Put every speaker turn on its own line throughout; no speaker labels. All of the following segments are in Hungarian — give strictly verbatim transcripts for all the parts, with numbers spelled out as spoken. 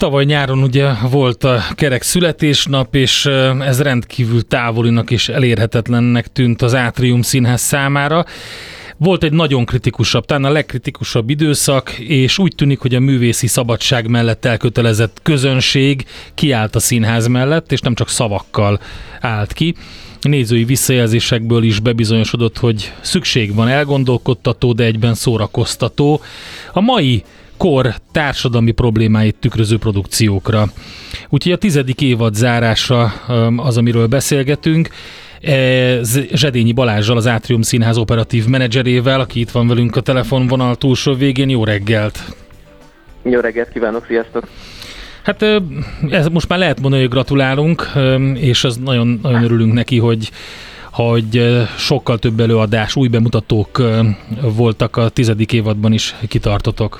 Tavaly nyáron ugye volt a kerek születésnap, és ez rendkívül távolinak és elérhetetlennek tűnt az Átrium Színház számára. Volt egy nagyon kritikusabb, talán a legkritikusabb időszak, és úgy tűnik, hogy a művészi szabadság mellett elkötelezett közönség kiállt a színház mellett, és nem csak szavakkal állt ki. Nézői visszajelzésekből is bebizonyosodott, hogy szükség van elgondolkodtató, de egyben szórakoztató a mai kor társadalmi problémáit tükröző produkciókra. Úgyhogy a tizedik évad zárása az, amiről beszélgetünk. Zsedényi Balázssal, az Átrium Színház operatív menedzserével, aki itt van velünk a telefonvonal túlsó végén. Jó reggelt!
Jó reggelt kívánok, sziasztok!
Hát ez most már lehet mondani, hogy gratulálunk, és az nagyon, nagyon örülünk neki, hogy, hogy sokkal több előadás, új bemutatók voltak a tizedik évadban is, kitartotok.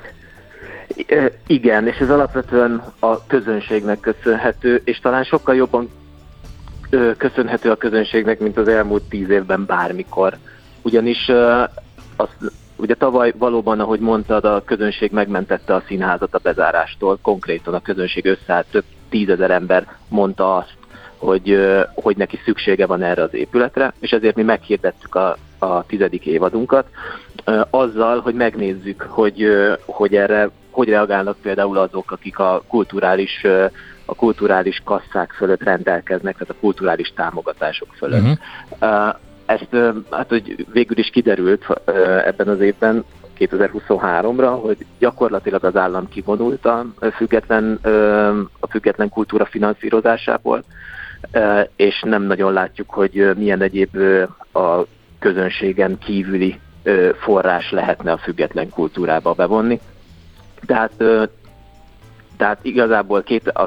Igen, és ez alapvetően a közönségnek köszönhető, és talán sokkal jobban köszönhető a közönségnek, mint az elmúlt tíz évben bármikor. Ugyanis az, ugye tavaly valóban, ahogy mondtad, a közönség megmentette a színházat a bezárástól, konkrétan a közönség összeállt, több tízezer ember mondta azt, hogy, hogy neki szüksége van erre az épületre, és ezért mi meghirdettük a, a tizedik évadunkat, azzal, hogy megnézzük, hogy, hogy erre hogy reagálnak például azok, akik a kulturális, a kulturális kasszák fölött rendelkeznek, tehát a kulturális támogatások fölött. Uh-huh. Ezt hát, hogy végül is kiderült ebben az évben, kétezer-huszonháromra, hogy gyakorlatilag az állam kivonult a független, a független kultúra finanszírozásából, és nem nagyon látjuk, hogy milyen egyéb a közönségen kívüli forrás lehetne a független kultúrába bevonni. Tehát, tehát igazából a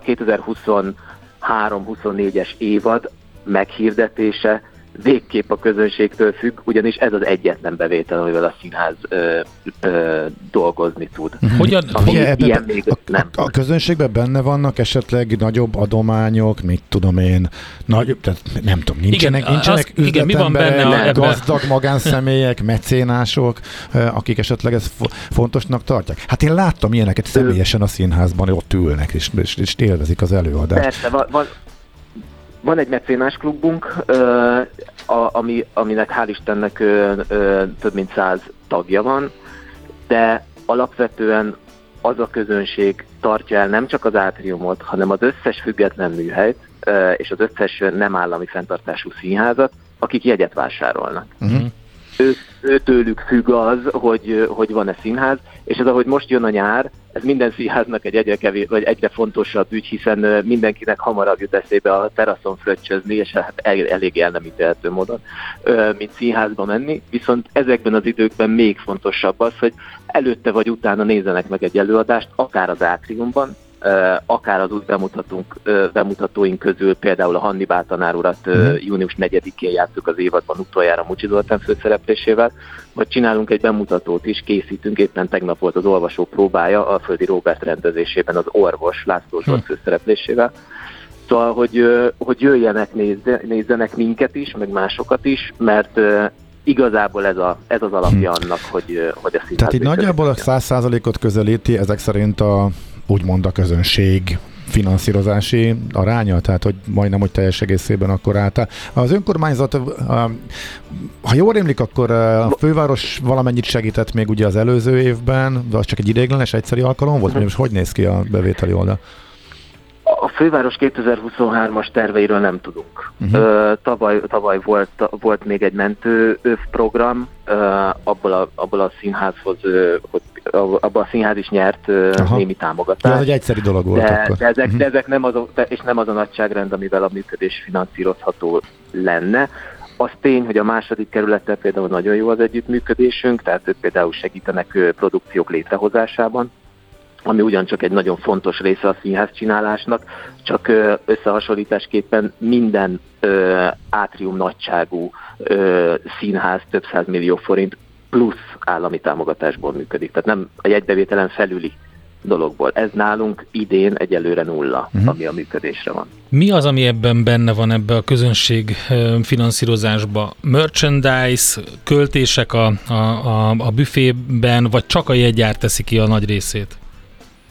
kétezer-huszonhárom-huszonnégyes évad meghirdetése végképp a közönségtől függ, ugyanis ez az egyetlen bevétel, amivel a színház ö, ö, dolgozni tud.
Hogyan,
Ami
ilyen
ilyen még
a,
nem
a, a közönségben benne vannak esetleg nagyobb adományok, mit tudom én, nagy, tehát nem tudom, nincsenek,
igen,
nincsenek
az, igen, mi van benne a,
üzletemberek, gazdag magánszemélyek, mecénások, akik esetleg ezt fontosnak tartják. Hát én láttam ilyeneket személyesen a színházban, hogy ott ülnek és, és, és élvezik az előadást.
Persze, van, van, van egy mecénás klubunk, ami, aminek hál' Istennek több mint száz tagja van, de alapvetően az a közönség tartja el nem csak az Átriumot, hanem az összes független műhelyt és az összes nem állami fenntartású színházat, akik jegyet vásárolnak. Uh-huh. Ő, őtőlük függ az, hogy, hogy van-e színház, és ez ahogy most jön a nyár, ez minden színháznak egy egyre, kevés, vagy egyre fontosabb ügy, hiszen mindenkinek hamarabb jut eszébe a teraszon fröccsözni, és hát elég el nem ítélhető módon, mint színházba menni. Viszont ezekben az időkben még fontosabb az, hogy előtte vagy utána nézzenek meg egy előadást, akár az Átriumban, akár az új bemutatónk, bemutatóink közül, például a Hannibál tanár urat uh-huh. június negyedikén játsszuk az évadban utoljára Mucsi Zoltán főszereplésével, vagy csinálunk egy bemutatót is, készítünk, éppen tegnap volt az olvasó próbája Alföldi Róbert rendezésében az Orvos László Zsolt főszereplésével. Szóval, hogy, hogy jöjjenek, nézze, nézzenek minket is, meg másokat is, mert igazából ez, a, ez az alapja annak, hogy, hogy a színház...
Tehát így nagyjából a száz százalékot közelíti ezek szerint a úgymond a közönség finanszírozási aránya, tehát hogy majdnem, hogy teljes egészében akkor áll. Az önkormányzat, ha jól rémlik, akkor a főváros valamennyit segített még ugye az előző évben, de az csak egy ideiglenes, egyszeri alkalom volt? Most hogy néz ki a bevételi oldal?
A főváros kétezer-huszonhármas terveiről nem tudunk. Uh-huh. Tavaly, tavaly volt, volt még egy mentő program, abból a, abból a színházhoz, hogy abban a színház is nyert Aha. némi támogatást.
Ez egy egyszerű dolog volt
de,
akkor.
De ezek,
uh-huh.
de ezek nem az, és nem az a nagyságrend, amivel a működés finanszírozható lenne. Az tény, hogy a második kerülettel például nagyon jó az együttműködésünk, tehát ők például segítenek produkciók létrehozásában, ami ugyancsak egy nagyon fontos része a színház csinálásnak, csak összehasonlításképpen minden ö, átrium nagyságú ö, színház több száz millió forint plusz állami támogatásból működik. Tehát nem a jegybevételen felüli dologból. Ez nálunk idén egyelőre nulla, uh-huh. ami a működésre van.
Mi az, ami ebben benne van, ebbe a közönség finanszírozásba? Merchandise, költések a, a, a, a büfében, vagy csak a jegyár teszi ki a nagy részét?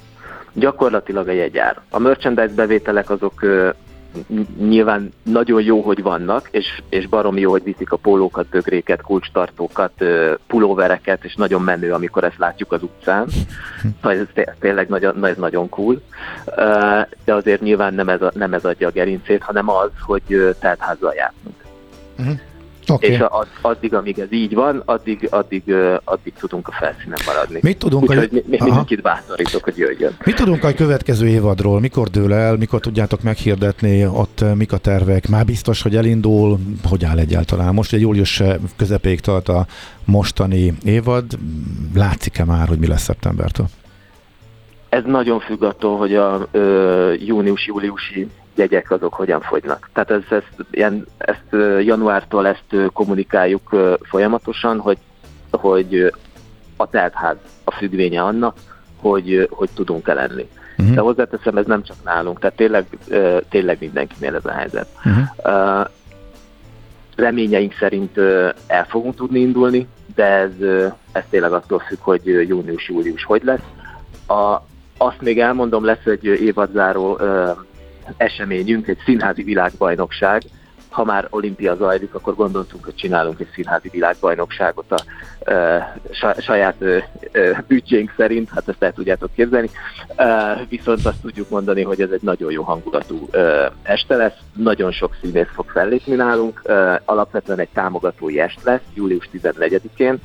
gyakorlatilag a jegyár. A merchandise bevételek azok ö, nyilván nagyon jó, hogy vannak, és, és baromi jó, hogy viszik a pólókat, bögréket, kulcstartókat, pulóvereket, és nagyon menő, amikor ezt látjuk az utcán. Ez, ez tényleg nagyon, ez nagyon cool. De azért nyilván nem ez, a, nem ez adja a gerincét, hanem az, hogy teltházzal játszunk. Uh-huh. Okay. És az, addig, amíg ez így van, addig, addig, addig tudunk a felszínen maradni.
Mit tudunk?
Úgyhogy mi, mi, mindenkit bátorítok, hogy jöjjön.
Mit tudunk a következő évadról? Mikor dől el? Mikor tudjátok meghirdetni? Ott mik a tervek? Már biztos, hogy elindul? Hogy áll egyáltalán? Most egy július közepéig tart a mostani évad. Látszik-e már, hogy mi lesz szeptembertől?
Ez nagyon függ attól, hogy a ö, június-júliusi jegyek azok hogyan fogynak. Tehát ez, ezt, ilyen, ezt januártól ezt kommunikáljuk folyamatosan, hogy, hogy a teltház a függvénye annak, hogy, hogy tudunk-e lenni. Uh-huh. De hozzáteszem, ez nem csak nálunk, tehát tényleg, tényleg mindenkinél ez a helyzet. Uh-huh. Reményeink szerint el fogunk tudni indulni, de ez, ez tényleg attól függ, hogy június-július hogy lesz. A, azt még elmondom, lesz egy évadzáró eseményünk, egy színházi világbajnokság. Ha már olimpia zajlik, akkor gondoltunk, hogy csinálunk egy színházi világbajnokságot a uh, saját uh, büdzsénk szerint, hát ezt el tudjátok képzelni. Uh, viszont azt tudjuk mondani, hogy ez egy nagyon jó hangulatú uh, este lesz, nagyon sok színész fog fellépni nálunk, uh, alapvetően egy támogatói est lesz, július tizennegyedikén,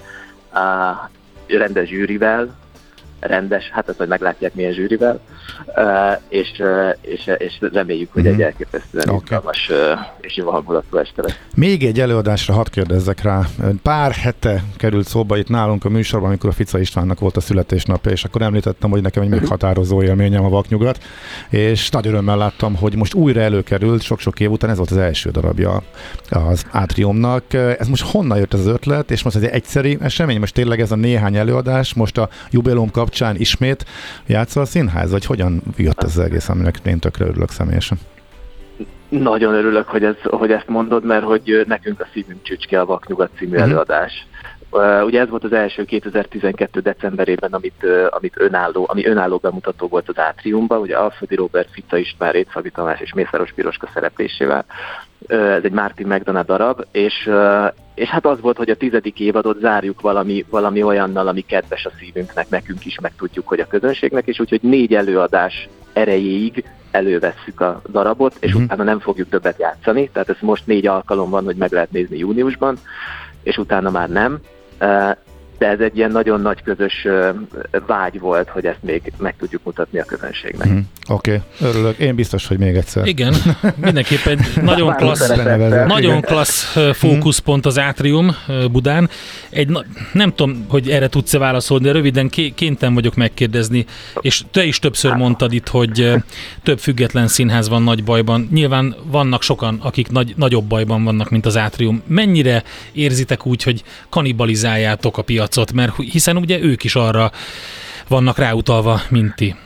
uh, rendes zsűrivel, rendes, hát ezt majd meglátják milyen zsűrivel, uh, és, uh, és, és reméljük, hogy mm-hmm. egy elképesztően okay. izgalmas uh, és jó hangulatú este lesz.
Még egy előadásra hadd kérdezzek rá. Pár hete került szóba itt nálunk a műsorban, amikor a Fica Istvánnak volt a születésnapja, és akkor említettem, hogy nekem egy még határozó élményem a Vaknyugat, és nagy örömmel láttam, hogy most újra előkerült, sok-sok év után, ez volt az első darabja az Átriumnak. Ez most honnan jött ez az ötlet, és most ez egy egyszeri esemény, most tényleg ez a néhány előadás, most a jubileum kapcsán ismét játszol a színház, vagy hogyan jött ez az egész, aminek én tökre örülök személyesen?
Nagyon örülök, hogy, ez, hogy ezt mondod, mert hogy nekünk a szívünk csücske a Vaknyugat című uh-huh. előadás. Uh, ugye ez volt az első kétezer-tizenkettő decemberében, amit, uh, amit önálló, ami önálló bemutató volt az Átriumban, ugye Alföldi Róbert, Fica István, Rétszagi Tamás és Mészáros Piroska szereplésével. Uh, ez egy Martin McDonagh darab, és, uh, és hát az volt, hogy a tizedik évadot zárjuk valami, valami olyannal, ami kedves a szívünknek, nekünk is, meg tudjuk, hogy a közönségnek, és úgyhogy négy előadás erejéig elővesszük a darabot, és uh-huh. utána nem fogjuk többet játszani, tehát ez most négy alkalom van, hogy meg lehet nézni júniusban, és utána már nem. De ez egy ilyen nagyon nagy közös vágy volt, hogy ezt még meg tudjuk mutatni a közönségnek. Mm,
Oké, okay. Örülök. Én biztos, hogy még egyszer.
Igen, mindenképpen egy nagyon klassz, nagyon klassz fókuszpont az Átrium Budán. Egy, nem tudom, hogy erre tudsz-e válaszolni, de röviden kénytelen vagyok megkérdezni, és te is többször mondtad itt, hogy több független színház van nagy bajban. Nyilván vannak sokan, akik nagy, nagyobb bajban vannak, mint az Átrium. Mennyire érzitek úgy, hogy kanibalizáljátok a piacot, mert hiszen ugye ők is arra vannak ráutalva, mint ti.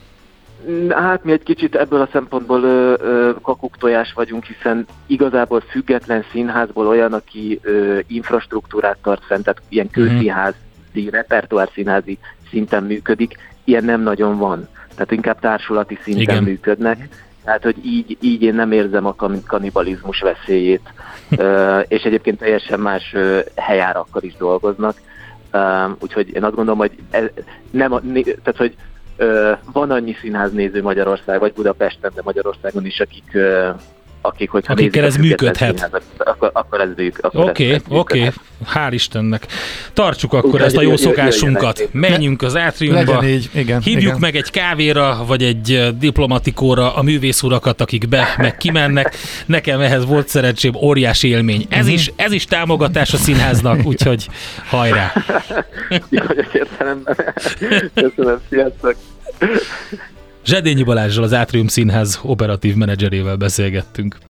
Hát mi egy kicsit ebből a szempontból ö, ö, kakuktojás vagyunk, hiszen igazából független színházból olyan, aki ö, infrastruktúrát tart fent, tehát ilyen közszínházi, uh-huh. repertoárszínházi szinten működik, ilyen nem nagyon van. Tehát inkább társulati szinten Igen. működnek. Tehát, hogy így, így én nem érzem a kanibalizmus veszélyét, ö, és egyébként teljesen más ö, helyárakkal is dolgoznak. Uh, úgyhogy én azt gondolom, hogy ez nem a, né, tehát, hogy uh, van annyi színháznéző Magyarország, vagy Budapesten, de Magyarországon is, akik, uh, akik hogyha
akikkel ez működhet.
Akkor, akkor ez működhet.
Oké, oké, hál' Istennek. Tartsuk akkor Úgy, ezt a jó szokásunkat. Menjünk az Átriumba,
így, igen,
hívjuk
igen.
meg egy kávéra, vagy egy diplomatikóra a művészurakat, akik be, meg kimennek. Nekem ehhez volt szerencsém, óriási élmény. Ez, uh-huh. is, ez is támogatás a színháznak, úgyhogy hajrá!
Jó, értelemben. Köszönöm, sziasztok!
Zsedényi Balázsral, az Átrium Színház operatív menedzserével beszélgettünk.